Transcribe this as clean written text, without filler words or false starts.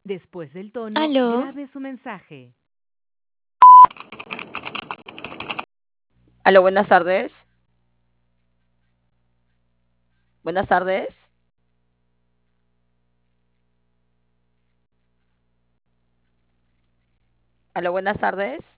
Después del tono, Aló, grabe su mensaje. Aló, buenas tardes. Buenas tardes. Aló, buenas tardes.